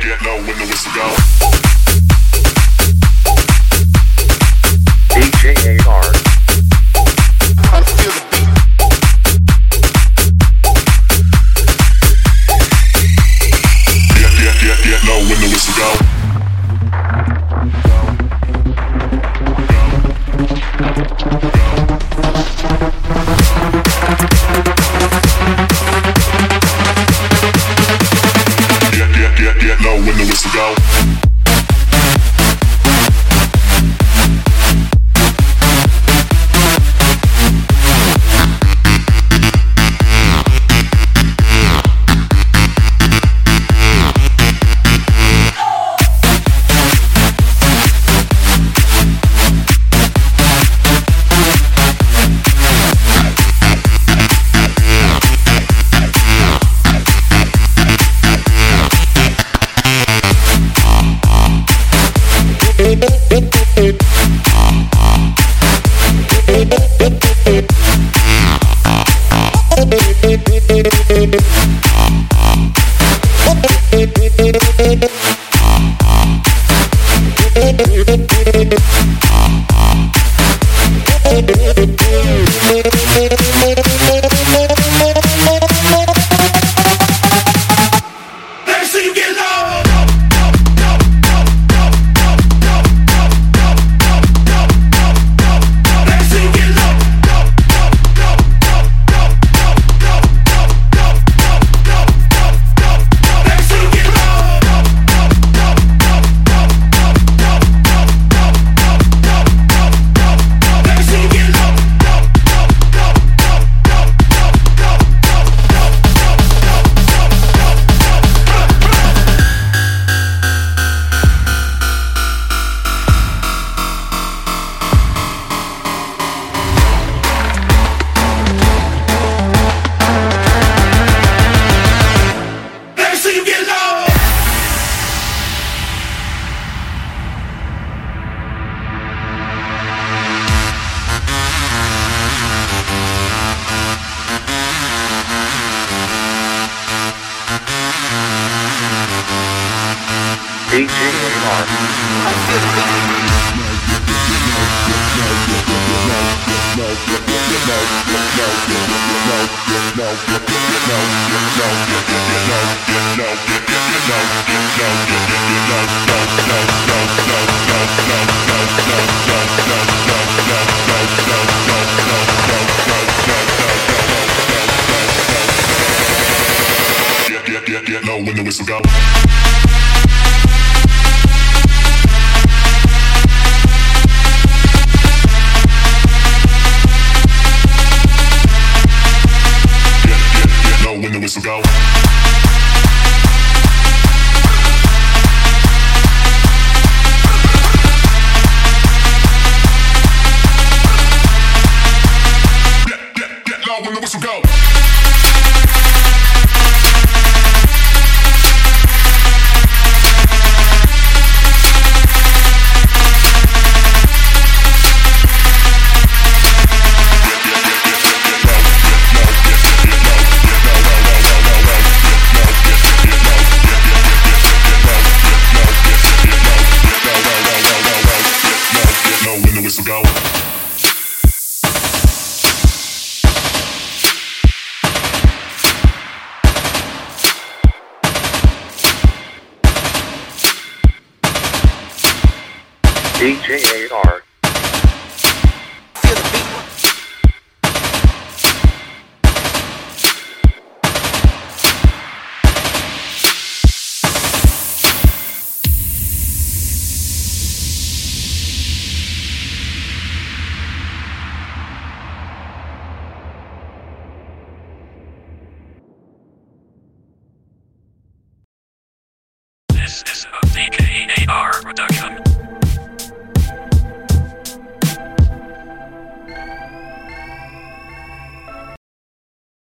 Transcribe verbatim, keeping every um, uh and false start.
get low when the whistle go. D J A R. I feel the beat. Get, get, get, get low when the whistle go. Get, get, get, get low when the whistle go. D J A R. I feel the beat. Get, get, get, get low when the whistle go. When the whistle go. Get, get, get low when the whistle go. When the whistle go. D J A R.